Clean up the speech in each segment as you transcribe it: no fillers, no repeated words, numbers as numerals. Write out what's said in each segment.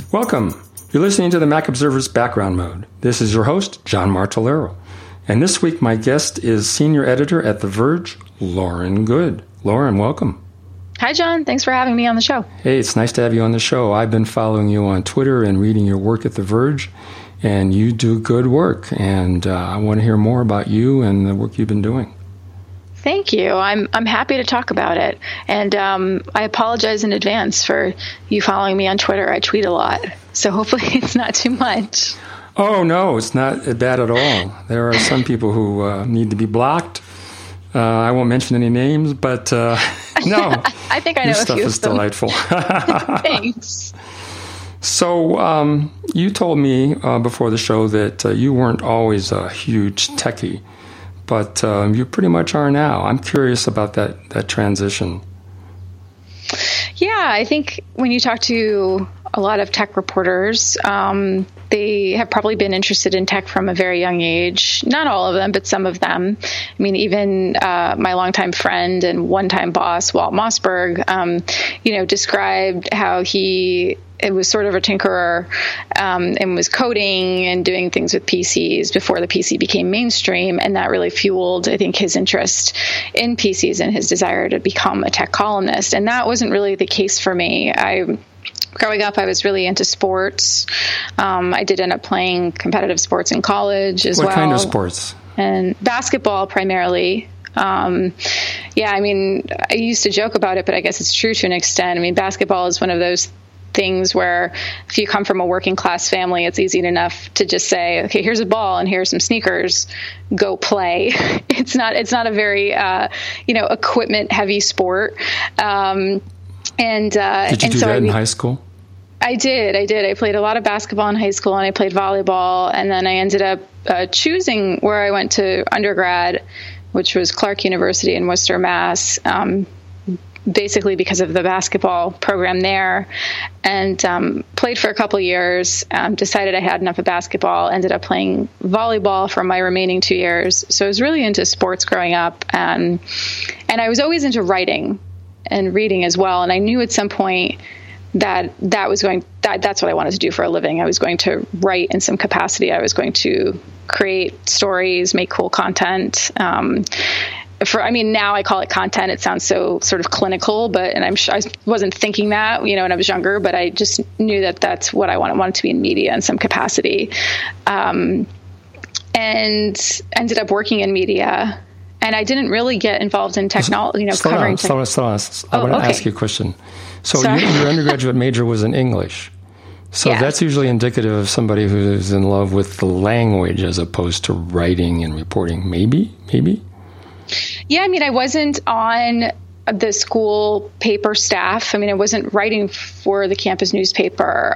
Welcome. You're listening to the Mac Observer's Background Mode. This is your host, John Martellero. And this week my guest is senior editor at The Verge, Lauren Goode. Lauren, welcome. Hi, John. Thanks for having me on the show. Hey, it's nice to have you on the show. I've been following you on Twitter and reading your work at The Verge, and you do good work. And I want to hear more about you and the work you've been doing. Thank you. I'm happy to talk about it. And I apologize in advance for you following me on Twitter. I tweet a lot, so hopefully it's not too much. Oh, no, it's not bad at all. There are some people who need to be blocked. I won't mention any names, but no. I think I know your stuff is delightful. Thanks. So you told me before the show that you weren't always a huge techie, but you pretty much are now. I'm curious about that transition. Yeah, I think when you talk to a lot of tech reporters, they have probably been interested in tech from a very young age. Not all of them, but some of them. I mean, even my longtime friend and one-time boss, Walt Mossberg, described how it was sort of a tinkerer and was coding and doing things with PCs before the PC became mainstream. And that really fueled, I think, his interest in PCs and his desire to become a tech columnist. And that wasn't really the case for me. Growing up, I was really into sports. I did end up playing competitive sports in college as well. What kind of sports? And basketball primarily. I used to joke about it, but I guess it's true to an extent. I mean, basketball is one of those things where if you come from a working class family, it's easy enough to just say, okay, here's a ball and here's some sneakers, go play. It's not a very, equipment heavy sport. Did you do that in high school? I did. I played a lot of basketball in high school and I played volleyball. And then I ended up choosing where I went to undergrad, which was Clark University in Worcester, Mass. Basically because of the basketball program there, and played for a couple of years, decided I had enough of basketball, ended up playing volleyball for my remaining 2 years. So I was really into sports growing up, and I was always into writing and reading as well. And I knew at some point that's what I wanted to do for a living. I was going to write in some capacity. I was going to create stories, make cool content. Now I call it content. It sounds so sort of clinical, and I'm sure I wasn't thinking that, when I was younger, but I just knew that that's what I wanted to be in media in some capacity. And ended up working in media, and I didn't really get involved in technology, covering. Slow down. I want to ask you a question. So your undergraduate major was in English. So yeah. That's usually indicative of somebody who's in love with the language as opposed to writing and reporting. Maybe? Yeah, I wasn't on the school paper staff. I wasn't writing for the campus newspaper.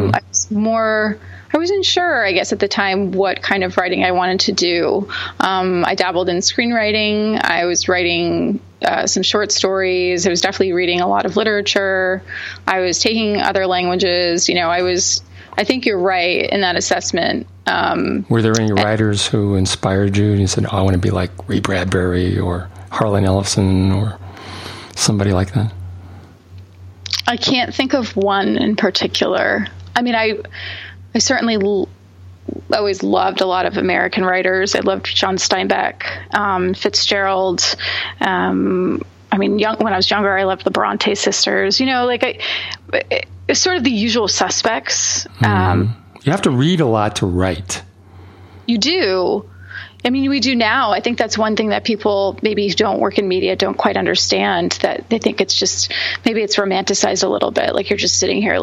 I wasn't sure, I guess, at the time what kind of writing I wanted to do. I dabbled in screenwriting. I was writing some short stories. I was definitely reading a lot of literature. I was taking other languages. I think you're right in that assessment. Were there any writers who inspired you? And you said, I want to be like Ray Bradbury or Harlan Ellison or somebody like that? I can't think of one in particular. I certainly always loved a lot of American writers. I loved John Steinbeck, Fitzgerald. When I was younger, I loved the Bronte sisters. It's sort of the usual suspects. You have to read a lot to write. You do. We do now. I think that's one thing that people maybe who don't work in media don't quite understand, that they think it's just, maybe it's romanticized a little bit. Like you're just sitting here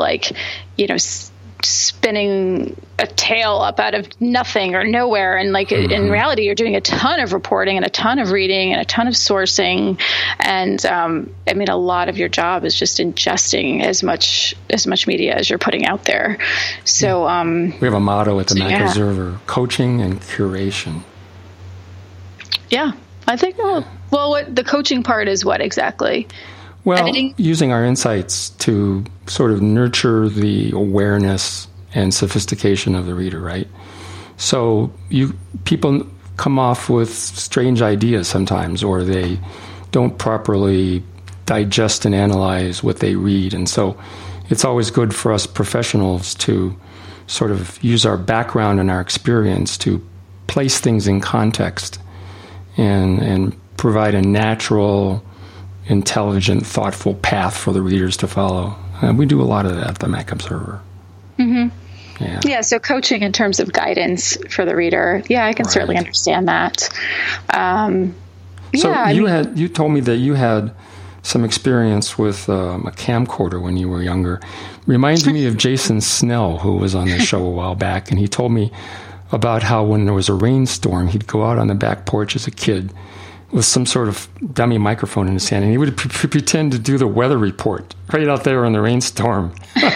spinning a tale up out of nothing or nowhere. And in reality, you're doing a ton of reporting and a ton of reading and a ton of sourcing. And a lot of your job is just ingesting as much media as you're putting out there. So we have a motto at the Mac Observer: coaching and curation. Yeah, I think. Well, what the coaching part is, what exactly? Well, using our insights to sort of nurture the awareness and sophistication of the reader, right? So people come off with strange ideas sometimes, or they don't properly digest and analyze what they read. And so it's always good for us professionals to sort of use our background and our experience to place things in context and provide a natural, intelligent, thoughtful path for the readers to follow. And we do a lot of that at the Mac Observer. Mm-hmm. Yeah, so coaching in terms of guidance for the reader. Yeah, I can certainly understand that. You told me that you had some experience with a camcorder when you were younger. Reminds me of Jason Snell, who was on the show a while back, and he told me about how when there was a rainstorm, he'd go out on the back porch as a kid with some sort of dummy microphone in his hand, and he would pretend to do the weather report right out there in the rainstorm.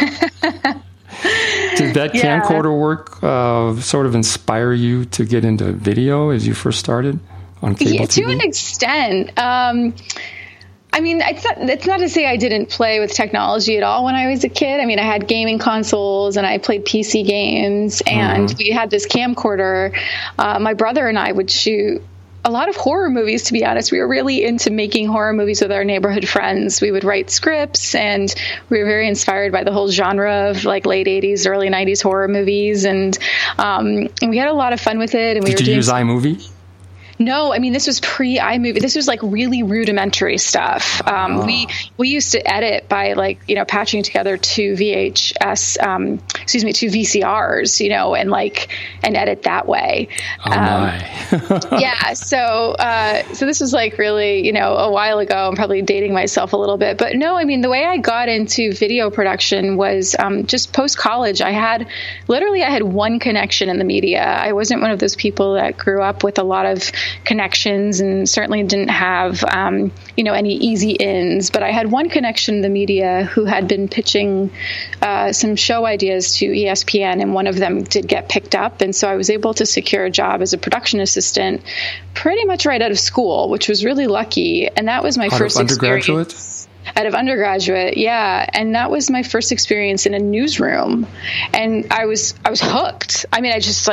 Did that camcorder work sort of inspire you to get into video as you first started on cable TV? To an extent. I mean, it's not to say I didn't play with technology at all when I was a kid. I mean, I had gaming consoles and I played PC games, and we had this camcorder. My brother and I would shoot a lot of horror movies, to be honest. We were really into making horror movies with our neighborhood friends. We would write scripts, and we were very inspired by the whole genre of like late 80s, early 90s horror movies. And we had a lot of fun with it. And Did you use iMovie? No, I mean, this was pre-iMovie. This was like really rudimentary stuff. We used to edit by patching together two VCRs, and edit that way. Oh my. Yeah. So this was like really, a while ago. I'm probably dating myself a little bit, but no, I mean, the way I got into video production was just post-college. I had one connection in the media. I wasn't one of those people that grew up with a lot of connections and certainly didn't have, any easy ins, but I had one connection in the media who had been pitching some show ideas to ESPN, and one of them did get picked up. And so I was able to secure a job as a production assistant pretty much right out of school, which was really lucky. And that was my first experience. Out of undergraduate, yeah. And that was my first experience in a newsroom. And I was hooked. I mean,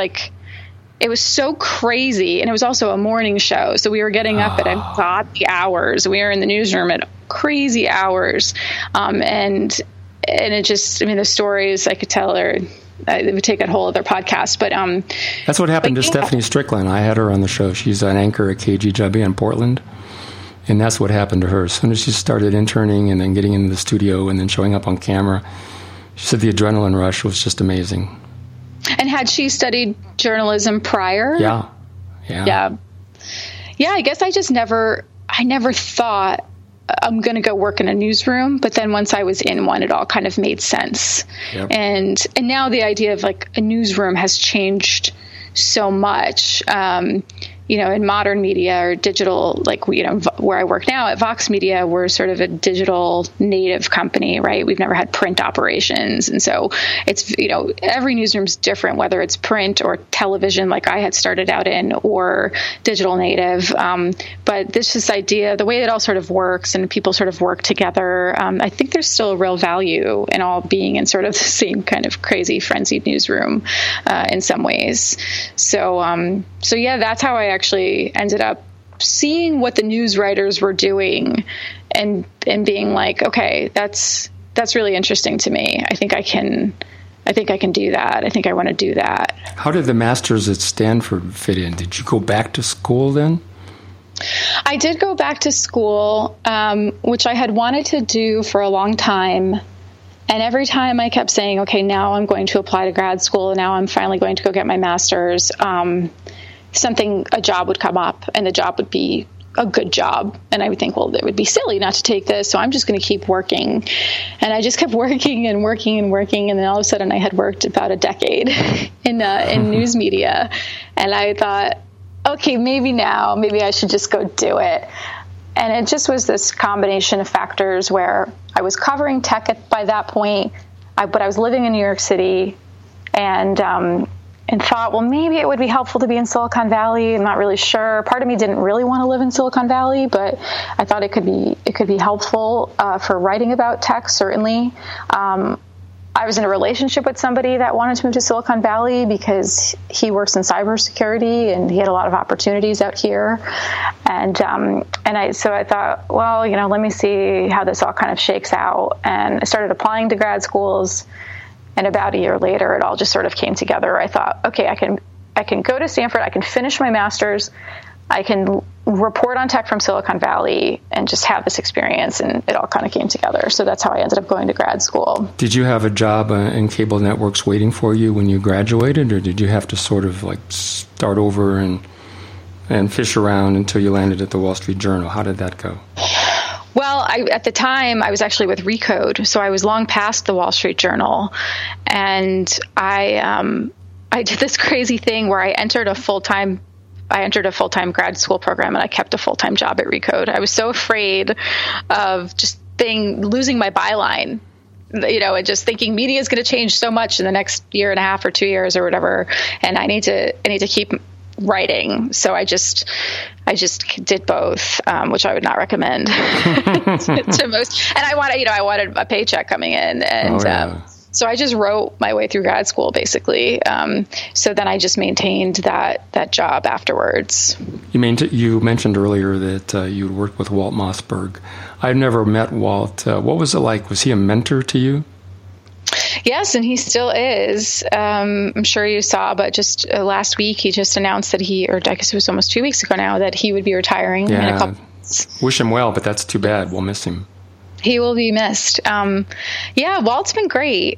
it was so crazy. And it was also a morning show. So we were getting up at ungodly hours. We were in the newsroom at crazy hours. And it just, I mean, the stories I could tell it would take a whole other podcast. But that's what happened to Stephanie Strickland. I had her on the show. She's an anchor at KGW in Portland. And that's what happened to her. As soon as she started interning and then getting into the studio and then showing up on camera, she said the adrenaline rush was just amazing. And had she studied journalism prior? Yeah. I guess I never thought I'm going to go work in a newsroom. But then once I was in one, it all kind of made sense. Yep. And now the idea of like a newsroom has changed so much. In modern media or digital, where I work now at Vox Media, we're sort of a digital native company, right? We've never had print operations. And so it's, every newsroom's different, whether it's print or television, like I had started out in, or digital native. But this idea, the way it all sort of works and people sort of work together, I think there's still a real value in all being in sort of the same kind of crazy frenzied newsroom in some ways. So yeah, that's how I actually ended up seeing what the news writers were doing and being like, okay, that's really interesting to me. I think I can do that. I think I want to do that. How did the masters at Stanford fit in? Did you go back to school then? I did go back to school, which I had wanted to do for a long time. And every time I kept saying, okay, now I'm going to apply to grad school, and now I'm finally going to go get my master's, a job would come up, and the job would be a good job. And I would think, well, it would be silly not to take this, so I'm just going to keep working. And I just kept working and working and working, and then all of a sudden I had worked about a decade in news media. And I thought, okay, maybe I should just go do it. And it just was this combination of factors where I was covering tech by that point, but I was living in New York City, and thought, well, maybe it would be helpful to be in Silicon Valley. I'm not really sure. Part of me didn't really want to live in Silicon Valley, but I thought it could be helpful for writing about tech, certainly. I was in a relationship with somebody that wanted to move to Silicon Valley because he works in cybersecurity and he had a lot of opportunities out here. So I thought, well, let me see how this all kind of shakes out. And I started applying to grad schools. And about a year later, it all just sort of came together. I thought, okay, I can go to Stanford. I can finish my master's. I can report on tech from Silicon Valley and just have this experience, and it all kind of came together. So that's how I ended up going to grad school. Did you have a job in cable networks waiting for you when you graduated, or did you have to sort of like start over and fish around until you landed at the Wall Street Journal? How did that go? Well, at the time, I was actually with Recode, so I was long past the Wall Street Journal, and I did this crazy thing where I entered a full-time grad school program, and I kept a full-time job at Recode. I was so afraid of just losing my byline, and just thinking media is going to change so much in the next year and a half or 2 years or whatever, and I need to keep writing. So I just did both, which I would not recommend to most. And I wanted a paycheck coming in, and so I just wrote my way through grad school, basically. So then I just maintained that job afterwards. You mentioned earlier that you worked with Walt Mossberg. I've never met Walt. What was it like? Was he a mentor to you? Yes, and he still is. I'm sure you saw, but just last week he just announced that I guess it was almost 2 weeks ago now, that he would be retiring in a couple months. Wish him well, but that's too bad. We'll miss him. He will be missed. Walt's been great.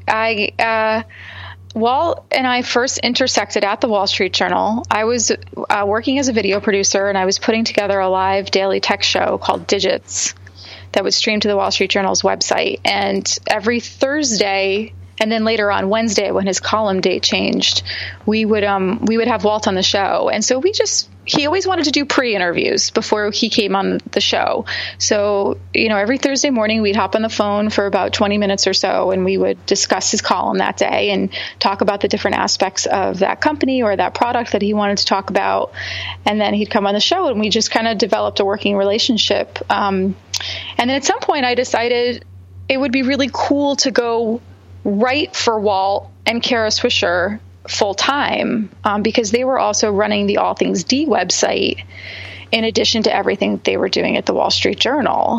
Walt and I first intersected at the Wall Street Journal. I was working as a video producer, and I was putting together a live daily tech show called Digits that would stream to the Wall Street Journal's website. And every Thursday, and then later on Wednesday, when his column date changed, we would have Walt on the show. And so he always wanted to do pre-interviews before he came on the show. So, every Thursday morning we'd hop on the phone for about 20 minutes or so, and we would discuss his column that day and talk about the different aspects of that company or that product that he wanted to talk about. And then he'd come on the show, and we just kind of developed a working relationship. And then at some point I decided it would be really cool to go write for Walt and Kara Swisher full time, because they were also running the All Things D website in addition to everything they were doing at the Wall Street Journal.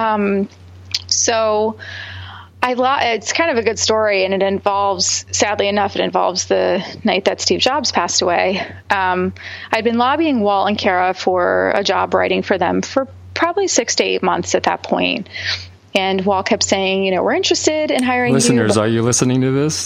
So it's kind of a good story, and sadly enough, it involves the night that Steve Jobs passed away. I'd been lobbying Walt and Kara for a job writing for them for probably 6 to 8 months at that point. And Walt kept saying, we're interested in hiring Listeners, are you listening to this?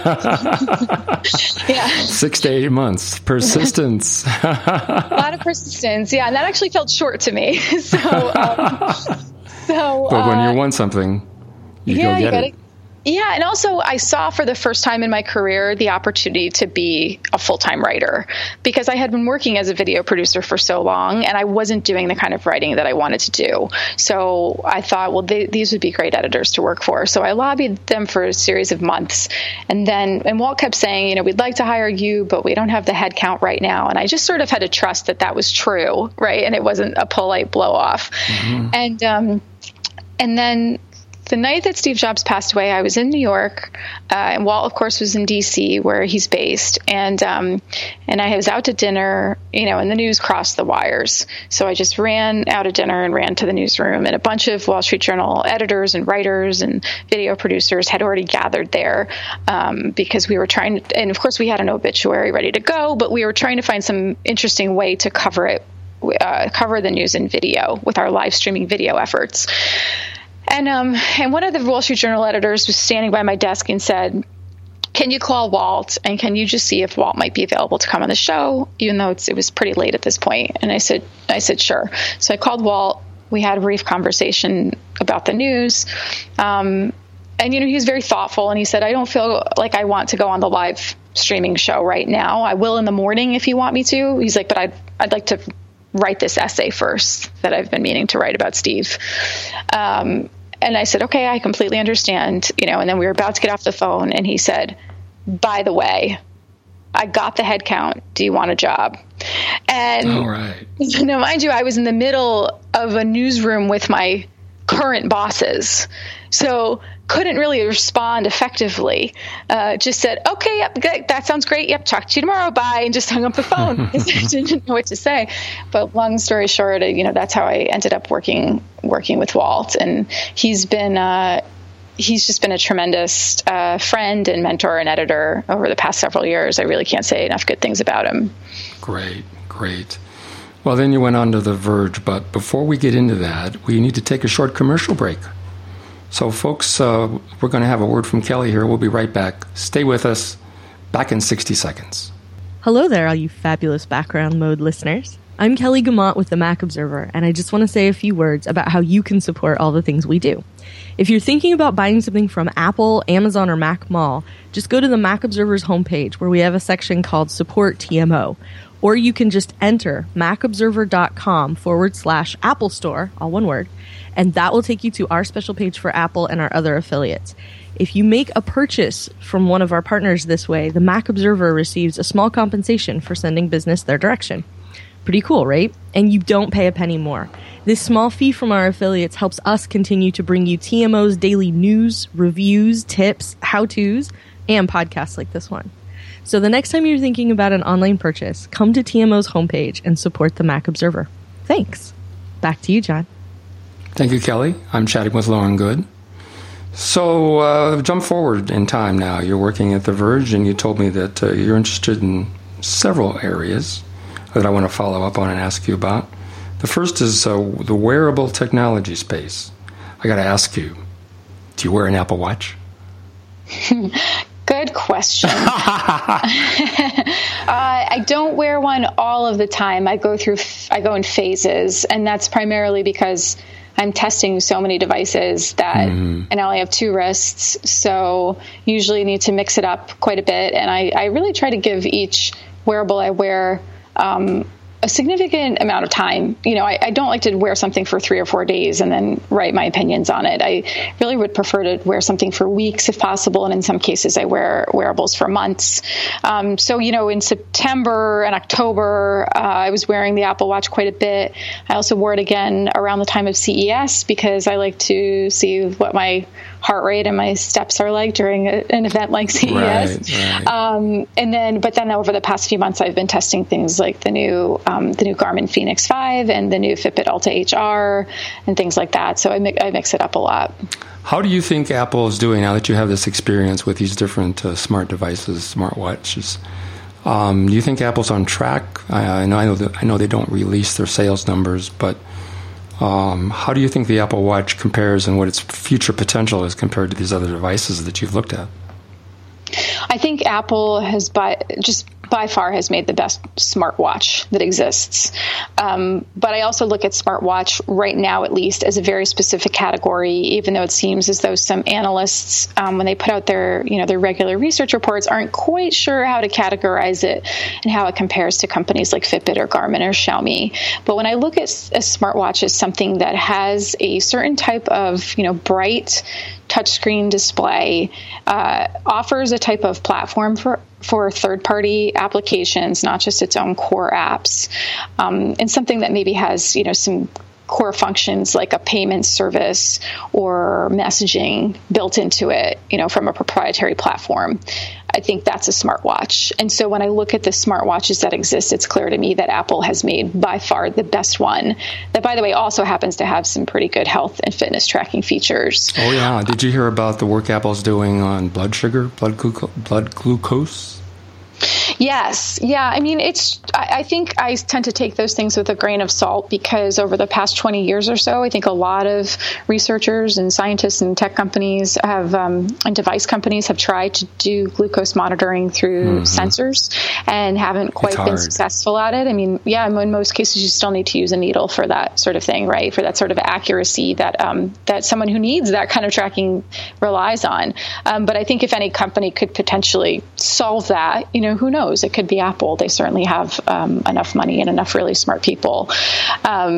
Yeah. 6 to 8 months. Persistence. A lot of persistence. Yeah. And that actually felt short to me. But when you want something, you go get it. Yeah, and also I saw for the first time in my career the opportunity to be a full-time writer, because I had been working as a video producer for so long, and I wasn't doing the kind of writing that I wanted to do. So I thought, well, these would be great editors to work for. So I lobbied them for a series of months, and Walt kept saying, we'd like to hire you, but we don't have the head count right now. And I just sort of had to trust that was true, right? And it wasn't a polite blow-off. Mm-hmm. And then the night that Steve Jobs passed away, I was in New York, and Walt, of course, was in D.C., where he's based. And I was out to dinner, and the news crossed the wires. So I just ran out of dinner and ran to the newsroom, and a bunch of Wall Street Journal editors and writers and video producers had already gathered there, because we were trying to, and of course we had an obituary ready to go, but we were trying to find some interesting way to cover the news in video with our live streaming video efforts. And one of the Wall Street Journal editors was standing by my desk and said, "Can you call Walt, and can you just see if Walt might be available to come on the show?" Even though it was pretty late at this point. And I said, sure. So I called Walt. We had a brief conversation about the news. And he was very thoughtful, and he said, "I don't feel like I want to go on the live streaming show right now. I will in the morning if you want me to." He's like, "But I'd like to write this essay first that I've been meaning to write about Steve." And I said, "Okay, I completely understand." And then we were about to get off the phone, and he said, "By the way, I got the head count. Do you want a job?" And all right. Mind you, I was in the middle of a newsroom with my current bosses. So couldn't really respond effectively. Just said, okay, yep, good, that sounds great. Yep, talk to you tomorrow. Bye. And just hung up the phone because I didn't know what to say. But long story short, that's how I ended up working with Walt. And he's just been a tremendous friend and mentor and editor over the past several years. I really can't say enough good things about him. Great. Well, then you went on to The Verge, but before we get into that, we need to take a short commercial break. So, folks, we're going to have a word from Kelly here. We'll be right back. Stay with us. Back in 60 seconds. Hello there, all you fabulous Background Mode listeners. I'm Kelly Guimont with the Mac Observer, and I just want to say a few words about how you can support all the things we do. If you're thinking about buying something from Apple, Amazon, or Mac Mall, just go to the Mac Observer's homepage where we have a section called Support TMO. Or you can just enter macobserver.com/Apple Store, all one word, and that will take you to our special page for Apple and our other affiliates. If you make a purchase from one of our partners this way, the Mac Observer receives a small compensation for sending business their direction. Pretty cool, right? And you don't pay a penny more. This small fee from our affiliates helps us continue to bring you TMO's daily news, reviews, tips, how-tos, and podcasts like this one. So the next time you're thinking about an online purchase, come to TMO's homepage and support the Mac Observer. Thanks. Back to you, John. Thank you, Kelly. I'm chatting with Lauren Goode. So jump forward in time now. You're working at The Verge, and you told me that you're interested in several areas that I want to follow up on and ask you about. The first is the wearable technology space. I got to ask you, do you wear an Apple Watch? Good question. I don't wear one all of the time. I go in phases, and that's primarily because I'm testing so many devices that, and I only have two wrists, so usually need to mix it up quite a bit. And I really try to give each wearable I wear a significant amount of time. I don't like to wear something for 3 or 4 days and then write my opinions on it. I really would prefer to wear something for weeks if possible. And in some cases, I wear wearables for months. So, in September and October, I was wearing the Apple Watch quite a bit. I also wore it again around the time of CES because I like to see what my heart rate and my steps are like during an event like CES. Right. But then over the past few months, I've been testing things like the new Garmin Fenix 5 and the new Fitbit Ultra HR and things like that. So I mix it up a lot. How do you think Apple is doing now that you have this experience with these different smart devices, smartwatches? Do you think Apple's on track? I know they don't release their sales numbers, but how do you think the Apple Watch compares and what its future potential is compared to these other devices that you've looked at? I think Apple has by far has made the best smartwatch that exists. But I also look at smartwatch right now, at least, as a very specific category, even though it seems as though some analysts, when they put out their regular research reports, aren't quite sure how to categorize it and how it compares to companies like Fitbit or Garmin or Xiaomi. But when I look at a smartwatch as something that has a certain type of, bright touchscreen display, offers a type of platform for third-party applications, not just its own core apps, and something that maybe has, some core functions like a payment service or messaging built into it, from a proprietary platform. I think that's a smartwatch. And so when I look at the smartwatches that exist, it's clear to me that Apple has made by far the best one that, by the way, also happens to have some pretty good health and fitness tracking features. Oh, yeah. Did you hear about the work Apple's doing on blood sugar, blood glucose? Yes. Yeah. I mean, I think I tend to take those things with a grain of salt because over the past 20 years or so, I think a lot of researchers and scientists and tech companies and device companies have tried to do glucose monitoring through sensors and haven't quite been successful at it. I mean, yeah, in most cases, you still need to use a needle for that sort of thing, right? For that sort of accuracy that someone who needs that kind of tracking relies on. But I think if any company could potentially solve that, who knows? It could be Apple. They certainly have enough money and enough really smart people. But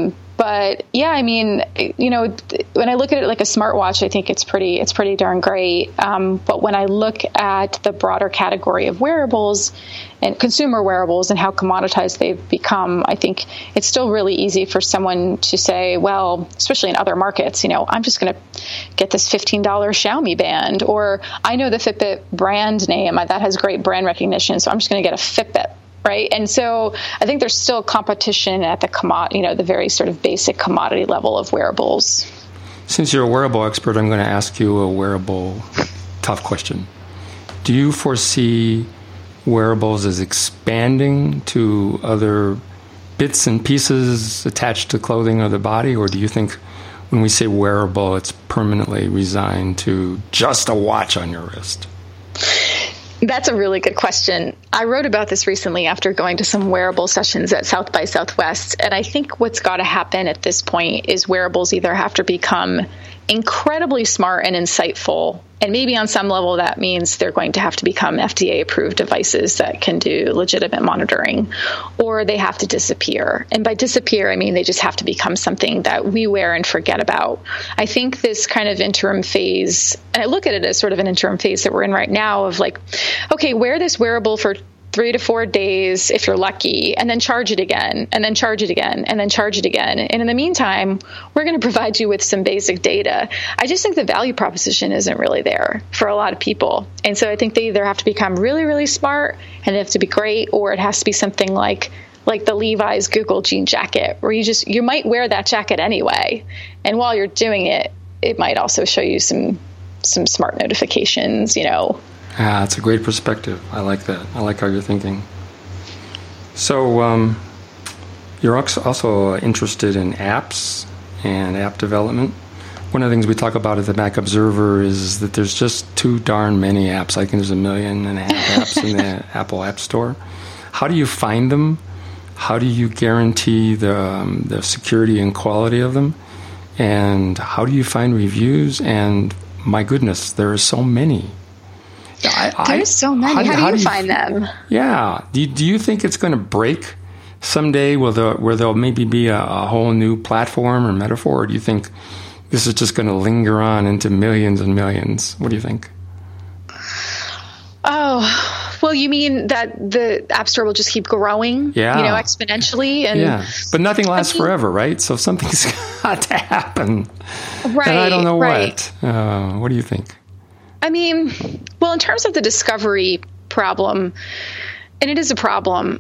But yeah, I mean, when I look at it like a smartwatch, I think it's pretty darn great. But when I look at the broader category of wearables and consumer wearables and how commoditized they've become, I think it's still really easy for someone to say, well, especially in other markets, I'm just going to get this $15 Xiaomi band, or I know the Fitbit brand name that has great brand recognition, so I'm just going to get a Fitbit. Right. And so I think there's still competition at the the very sort of basic commodity level of wearables. Since you're a wearable expert, I'm going to ask you a wearable tough question. Do you foresee wearables as expanding to other bits and pieces attached to clothing or the body? Or do you think when we say wearable, it's permanently resigned to just a watch on your wrist? That's a really good question. I wrote about this recently after going to some wearable sessions at South by Southwest. And I think what's got to happen at this point is wearables either have to become incredibly smart and insightful. And maybe on some level, that means they're going to have to become FDA-approved devices that can do legitimate monitoring, or they have to disappear. And by disappear, I mean they just have to become something that we wear and forget about. I think this kind of interim phase, and I look at it as sort of an interim phase that we're in right now of like, okay, wear this wearable for 3 to 4 days if you're lucky, and then charge it again, and then charge it again, and then charge it again. And in the meantime, we're going to provide you with some basic data. I just think the value proposition isn't really there for a lot of people. And so I think they either have to become really, really smart and they have to be great, or it has to be something like the Levi's Google jean jacket, where you might wear that jacket anyway. And while you're doing it, it might also show you some smart notifications, That's a great perspective. I like that. I like how you're thinking. So you're also interested in apps and app development. One of the things we talk about at the Mac Observer is that there's just too darn many apps. I think there's 1.5 million apps in the Apple App Store. How do you find them? How do you guarantee the security and quality of them? And how do you find reviews? And my goodness, there are so many. There's so many. How do you find them? Yeah. Do you think it's going to break someday where there'll maybe be a whole new platform or metaphor? Or do you think this is just going to linger on into millions and millions? What do you think? Oh, well, you mean that the App Store will just keep growing, exponentially? And but nothing lasts forever, right? So something's got to happen. Right. And I don't know what. What do you think? I mean, well, in terms of the discovery problem, and it is a problem,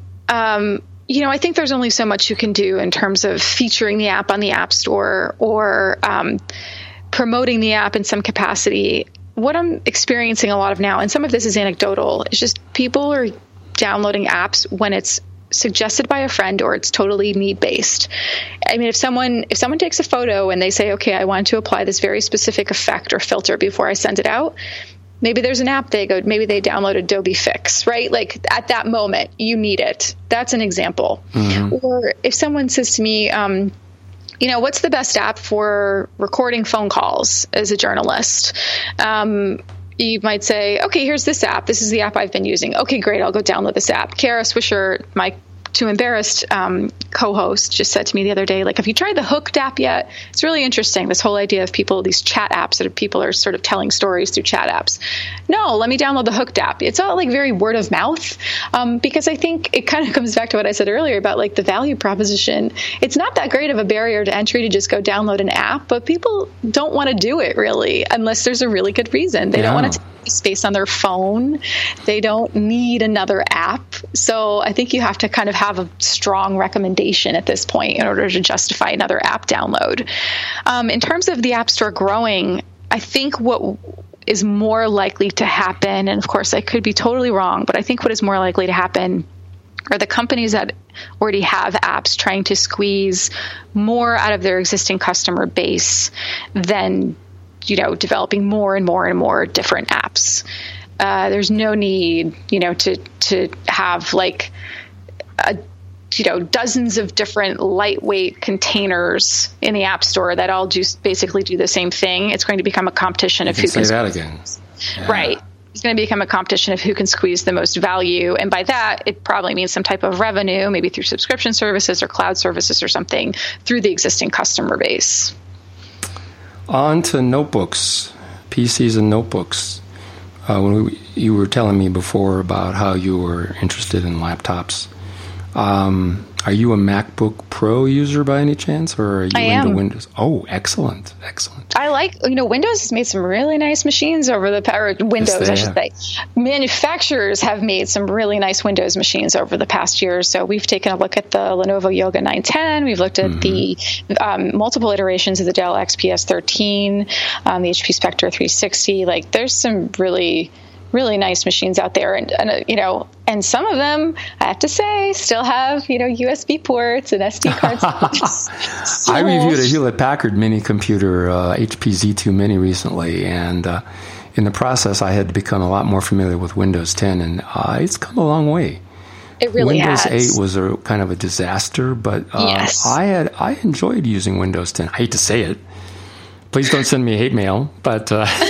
I think there's only so much you can do in terms of featuring the app on the App Store or promoting the app in some capacity. What I'm experiencing a lot of now, and some of this is anecdotal, is just people are downloading apps when it's suggested by a friend or it's totally need-based. I mean, if someone takes a photo and they say, okay, I want to apply this very specific effect or filter before I send it out, maybe there's an app maybe they download Adobe Fix, right? Like at that moment, you need it. That's an example. Mm-hmm. Or if someone says to me, what's the best app for recording phone calls as a journalist? You might say, okay, here's this app. This is the app I've been using. Okay, great. I'll go download this app. Kara Swisher, my Too Embarrassed co-host, just said to me the other day, like, have you tried the Hooked app yet? It's really interesting, this whole idea of these chat apps that people are sort of telling stories through chat apps. No, let me download the Hooked app. It's all like very word of mouth, because I think it kind of comes back to what I said earlier about like the value proposition. It's not that great of a barrier to entry to just go download an app, but people don't want to do it really unless there's a really good reason. They don't want to take space on their phone. They don't need another app. So I think you have to kind of have a strong recommendation at this point in order to justify another app download. In terms of the App Store growing, I think what is more likely to happen, and of course I could be totally wrong, but I think what is more likely to happen are the companies that already have apps trying to squeeze more out of their existing customer base than developing more and more and more different apps. There's no need, to have like dozens of different lightweight containers in the App Store that all just basically do the same thing. It's going to become a competition of who can say that again. Yeah. Right. It's going to become a competition of who can squeeze the most value. And by that, it probably means some type of revenue, maybe through subscription services or cloud services or something through the existing customer base. On to notebooks, PCs and notebooks. You were telling me before about how you were interested in laptops. Are you a MacBook Pro user by any chance, or are you into Windows? Oh, excellent. I like, Windows has made some really nice machines over the past, I should say. Manufacturers have made some really nice Windows machines over the past year. So we've taken a look at the Lenovo Yoga 910. We've looked at the multiple iterations of the Dell XPS 13, the HP Spectre 360. Like, there's some really nice machines out there, and some of them, I have to say, still have USB ports and SD cards. I reviewed a Hewlett Packard mini computer, HP Z2 Mini, recently, and in the process, I had to become a lot more familiar with Windows 10, and it's come a long way. It really Windows has. 8 was a kind of a disaster, but yes. I enjoyed using Windows 10. I hate to say it. Please don't send me hate mail, but.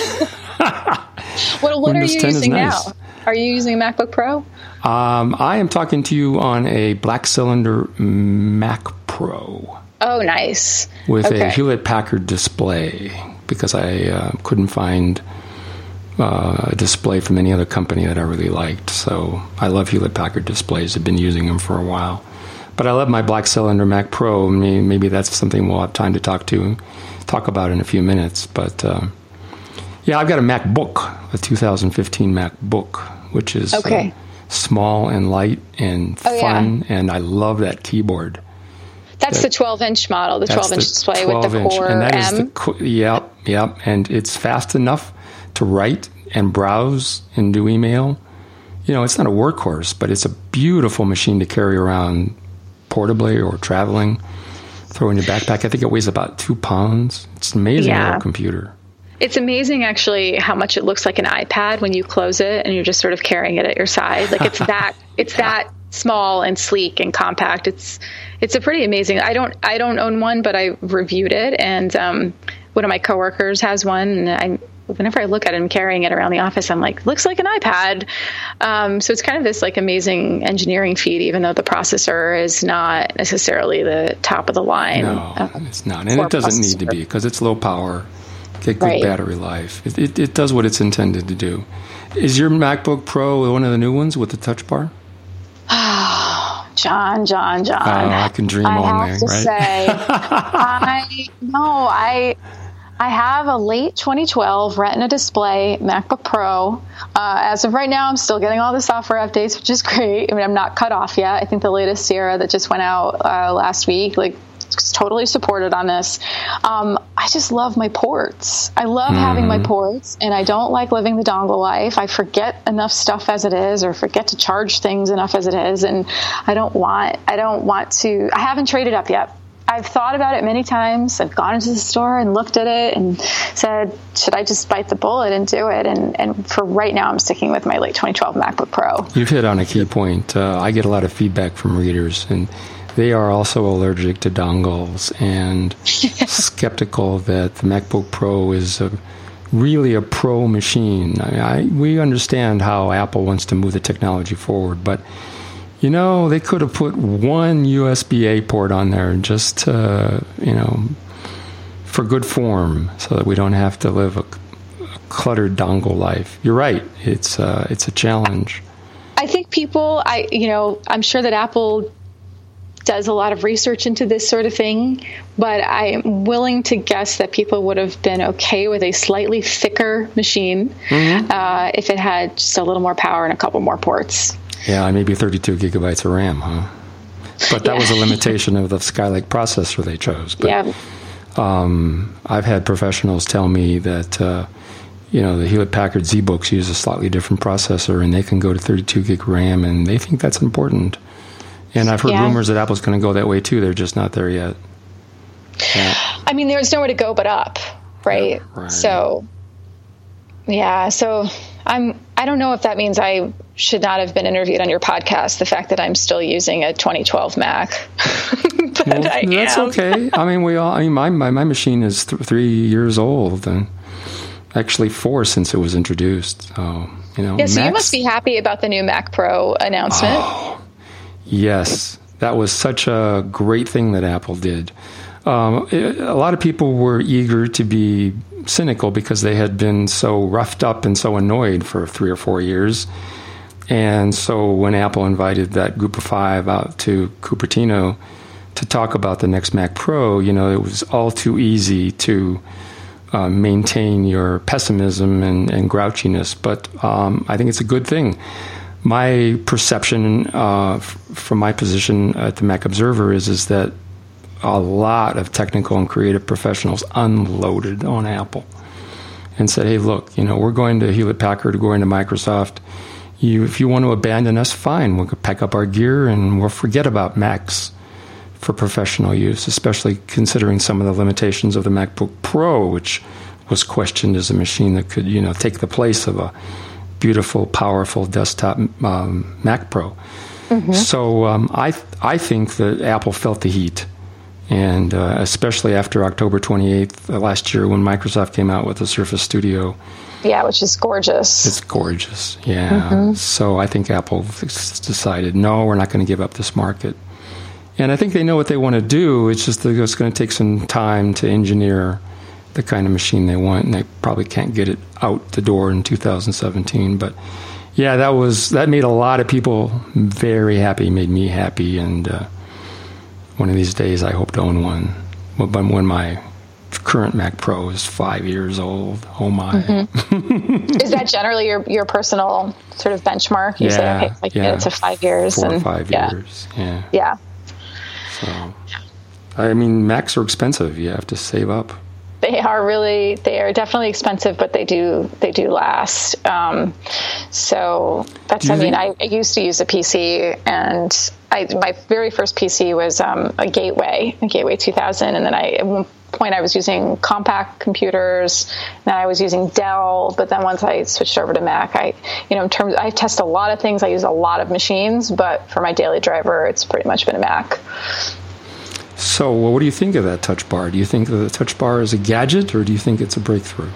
What are you using now? Are you using a MacBook Pro? I am talking to you on a black cylinder Mac Pro. Oh, nice. With a Hewlett Packard display, because I couldn't find a display from any other company that I really liked. So I love Hewlett Packard displays. I've been using them for a while. But I love my black cylinder Mac Pro. Maybe that's something we'll have time to talk about in a few minutes. But yeah, I've got a MacBook, a 2015 MacBook, which is small and light and fun, and I love that keyboard. That's the 12-inch model, the 12-inch display with the Core and that M. Is yep, and it's fast enough to write and browse and do email. It's not a workhorse, but it's a beautiful machine to carry around portably or traveling. Throw in your backpack. I think it weighs about 2 pounds. It's an amazing little computer. It's amazing, actually, how much it looks like an iPad when you close it and you're just sort of carrying it at your side. Like, it's that small and sleek and compact. It's a pretty amazing. I don't own one, but I reviewed it, and one of my coworkers has one, and whenever I look at him carrying it around the office, I'm like, looks like an iPad. So it's kind of this engineering engineering feat, even though the processor is not necessarily the top of the line. No, it's not, and it doesn't need to be, because it's low power. Get good battery life. It does what it's intended to do. Is your MacBook Pro one of the new ones with the touch bar? Oh, John. I can dream on there, right? I have a late 2012 Retina display MacBook Pro. As of right now, I'm still getting all the software updates, which is great. I mean, I'm not cut off yet. I think the latest Sierra that just went out last week, totally supported on this. I just love my ports. I love having my ports, and I don't like living the dongle life. I forget enough stuff as it is, or forget to charge things enough as it is, and I don't want to. I haven't traded up yet. I've thought about it many times. I've gone into the store and looked at it and said, should I just bite the bullet and do it? And for right now, I'm sticking with my late 2012 MacBook Pro. You've hit on a key point. I get a lot of feedback from readers, and they are also allergic to dongles and skeptical that the MacBook Pro is really a pro machine. We understand how Apple wants to move the technology forward, but they could have put one USB-A port on there just to, for good form, so that we don't have to live a cluttered dongle life. You're right. It's a challenge. I think I'm sure that Apple does a lot of research into this sort of thing, but I'm willing to guess that people would have been okay with a slightly thicker machine if it had just a little more power and a couple more ports. Yeah, maybe 32 gigabytes of RAM, huh? But that was a limitation of the Skylake processor they chose. But, I've had professionals tell me that the Hewlett Packard ZBooks use a slightly different processor, and they can go to 32 gig RAM, and they think that's important. And I've heard rumors that Apple's going to go that way too. They're just not there yet. Yeah. I mean, there's nowhere to go but up, right? Yeah, right. So, I don't know if that means I should not have been interviewed on your podcast, the fact that I'm still using a 2012 Mac. But that's okay. I mean, my machine is 3 years old, and actually 4 since it was introduced. Yeah, so you must be happy about the new Mac Pro announcement. Oh, yes, that was such a great thing that Apple did. A lot of people were eager to be cynical because they had been so roughed up and so annoyed for 3 or 4 years. And so when Apple invited that group of 5 out to Cupertino to talk about the next Mac Pro, it was all too easy to maintain your pessimism and grouchiness. But I think it's a good thing. My perception from my position at the Mac Observer is that a lot of technical and creative professionals unloaded on Apple and said, hey, look, we're going to Hewlett-Packard, we're going to Microsoft. If you want to abandon us, fine. We'll pack up our gear and we'll forget about Macs for professional use, especially considering some of the limitations of the MacBook Pro, which was questioned as a machine that could, take the place of a beautiful, powerful desktop Mac Pro. Mm-hmm. So I think that Apple felt the heat. And especially after October 28th last year when Microsoft came out with the Surface Studio. Yeah, which is gorgeous. It's gorgeous, yeah. Mm-hmm. So I think Apple decided, no, we're not going to give up this market. And I think they know what they want to do. It's just that it's going to take some time to engineer the kind of machine they want, and they probably can't get it out the door in 2017. But yeah, that made a lot of people very happy, made me happy, and one of these days I hope to own one. When my current Mac Pro is 5 years old, oh my. Mm-hmm. Is that generally your personal sort of benchmark? You say, okay, get it to 5 years. 4 or 5 years, yeah. Yeah. So, I mean, Macs are expensive. You have to save up. They are definitely expensive, but they do last. So that's, I used to use a PC, and my very first PC was a Gateway 2000. And then at one point I was using compact computers, then I was using Dell. But then once I switched over to Mac, I test a lot of things. I use a lot of machines, but for my daily driver, it's pretty much been a Mac. So, what do you think of that Touch Bar? Do you think that the Touch Bar is a gadget, or do you think it's a breakthrough?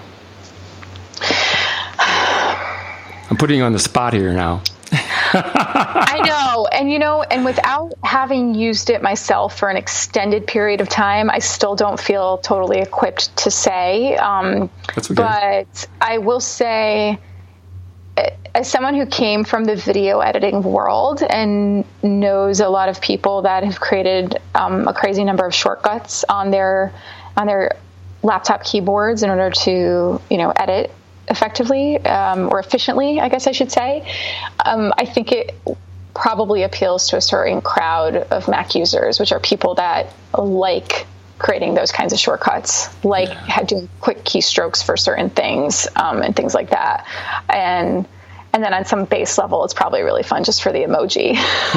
I'm putting you on the spot here now. I know. And without having used it myself for an extended period of time, I still don't feel totally equipped to say. That's okay. But I will say, as someone who came from the video editing world and knows a lot of people that have created a crazy number of shortcuts on their laptop keyboards in order to edit effectively or efficiently, I guess I should say, I think it probably appeals to a certain crowd of Mac users, which are people that like creating those kinds of shortcuts, like doing quick keystrokes for certain things and things like that. And then on some base level, it's probably really fun just for the emoji.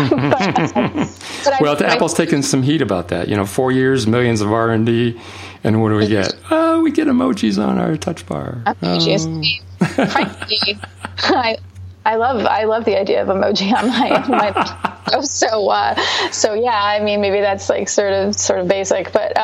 but Apple's taken some heat about that. 4 years, millions of R&D, and what do we get? Oh, we get emojis on our Touch Bar. Emojis. Frankly, I love the idea of emoji on my so yeah. I mean, maybe that's like sort of basic, but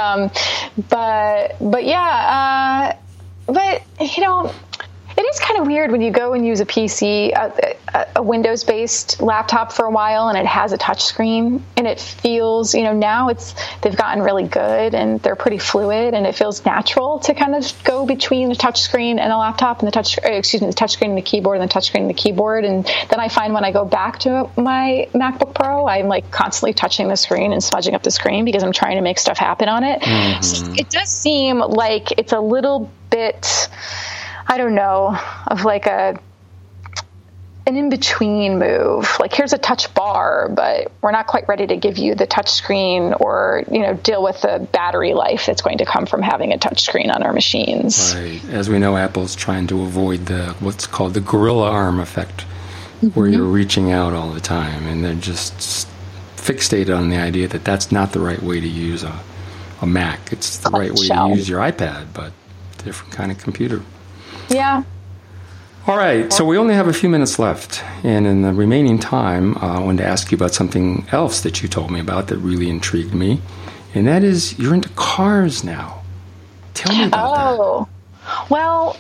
yeah. But it is kind of weird when you go and use a PC, a Windows-based laptop for a while, and it has a touch screen, and it feels, now they've gotten really good, and they're pretty fluid, and it feels natural to kind of go between the touch screen and the laptop, and the touch screen and the keyboard, and the touch screen and the keyboard. And then I find when I go back to my MacBook Pro, I'm like constantly touching the screen and smudging up the screen because I'm trying to make stuff happen on it. Mm-hmm. So it does seem like it's a little bit, I don't know, of like an in-between move. Like, here's a touch bar, but we're not quite ready to give you the touch screen or, deal with the battery life that's going to come from having a touch screen on our machines. Right. As we know, Apple's trying to avoid what's called the gorilla arm effect, where you're reaching out all the time, and they're just fixated on the idea that that's not the right way to use a Mac. It's the right way to use your iPad, but a different kind of computer. Yeah. All right, so we only have a few minutes left, and in the remaining time, I wanted to ask you about something else that you told me about that really intrigued me, and that is you're into cars now. Tell me about that. Well,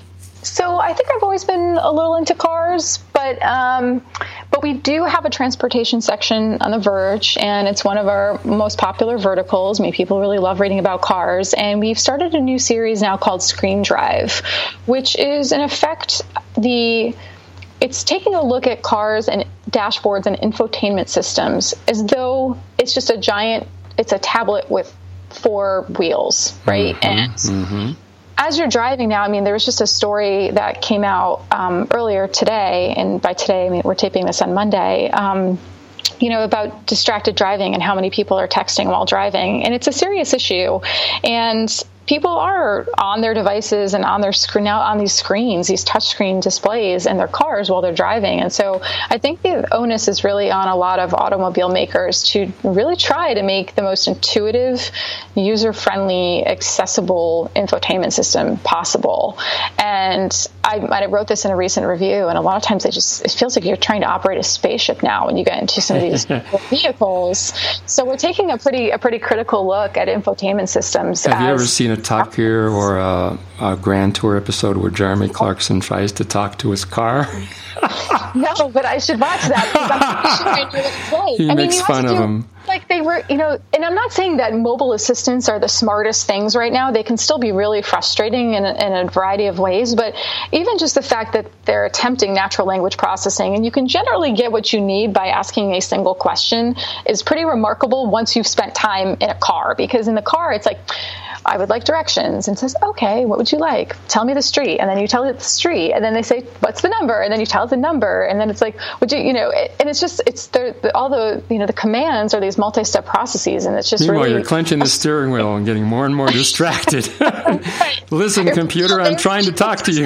So I think I've always been a little into cars, but we do have a transportation section on The Verge, and it's one of our most popular verticals. I mean, people really love reading about cars, and we've started a new series now called Screen Drive, which is in effect it's taking a look at cars and dashboards and infotainment systems as though it's just it's a tablet with 4 wheels, right? And as you're driving now, I mean, there was just a story that came out earlier today, and by today, I mean, we're taping this on Monday, about distracted driving and how many people are texting while driving. And it's a serious issue. And people are on their devices and on their screen now on these screens, these touchscreen displays in their cars while they're driving. And so I think the onus is really on a lot of automobile makers to really try to make the most intuitive, user-friendly, accessible infotainment system possible. And I wrote this in a recent review, and a lot of times it feels like you're trying to operate a spaceship now when you get into some of these vehicles. So we're taking a pretty critical look at infotainment systems. Have you ever seen a Top Gear or a Grand Tour episode where Jeremy Clarkson tries to talk to his car? No, but I should watch that because I'm sure I know it's right. He makes fun of him. Like they were, and I'm not saying that mobile assistants are the smartest things right now. They can still be really frustrating in a variety of ways. But even just the fact that they're attempting natural language processing, and you can generally get what you need by asking a single question, is pretty remarkable once you've spent time in a car. Because in the car, it's like, I would like directions, and it says, okay, what would you like? Tell me the street. And then you tell it the street, and then they say, what's the number? And then you tell it the number, and then it's like, would you, and it's just, all the, the commands are these multi-step processes, and it's just Meanwhile, really. You're clenching the steering wheel and getting more and more distracted. Right. Listen, computer, I'm trying to talk to you.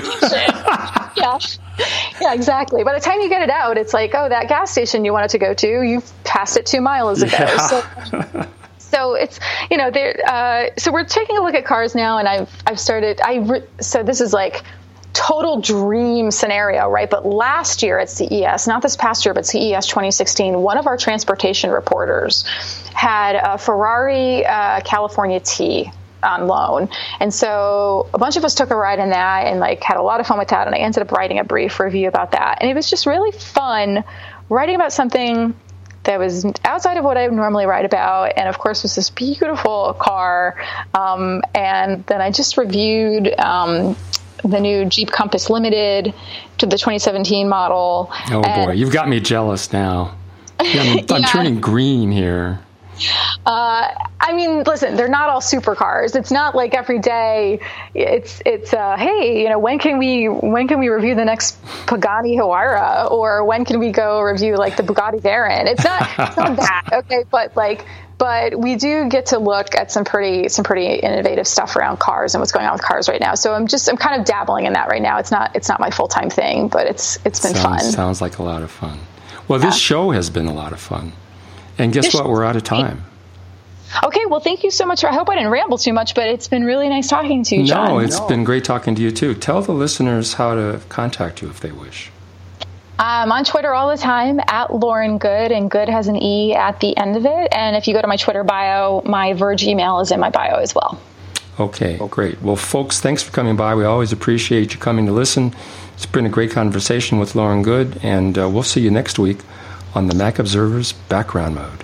Yeah, exactly. By the time you get it out, it's like, oh, that gas station you wanted to go to, you passed it 2 miles ago. Yeah. So it's, so we're taking a look at cars now, and I've started, so this is like total dream scenario, right? But last year at CES, not this past year, but CES 2016, one of our transportation reporters had a Ferrari California T on loan. And so a bunch of us took a ride in that and had a lot of fun with that. And I ended up writing a brief review about that. And it was just really fun writing about something that was outside of what I would normally write about, and of course was this beautiful car. And then I just reviewed the new Jeep Compass Limited to the 2017 model. Oh boy, you've got me jealous now. I'm turning green here. I mean, listen, they're not all supercars. It's not like every day it's hey, when can we review the next Pagani Huayra, or when can we go review the Bugatti Veyron? It's not that, okay, but we do get to look at some pretty innovative stuff around cars and what's going on with cars right now. So I'm kind of dabbling in that right now. It's not my full-time thing, but it's been fun. Sounds like a lot of fun. Well, this show has been a lot of fun. And guess what? We're out of time. Okay, well, thank you so much. I hope I didn't ramble too much, but it's been really nice talking to you, John. No, it's been great talking to you, too. Tell the listeners how to contact you if they wish. I'm on Twitter all the time, at Lauren Goode, and Good has an E at the end of it. And if you go to my Twitter bio, my Verge email is in my bio as well. Okay, great. Well, folks, thanks for coming by. We always appreciate you coming to listen. It's been a great conversation with Lauren Goode, and we'll see you next week on the Mac Observer's Background Mode.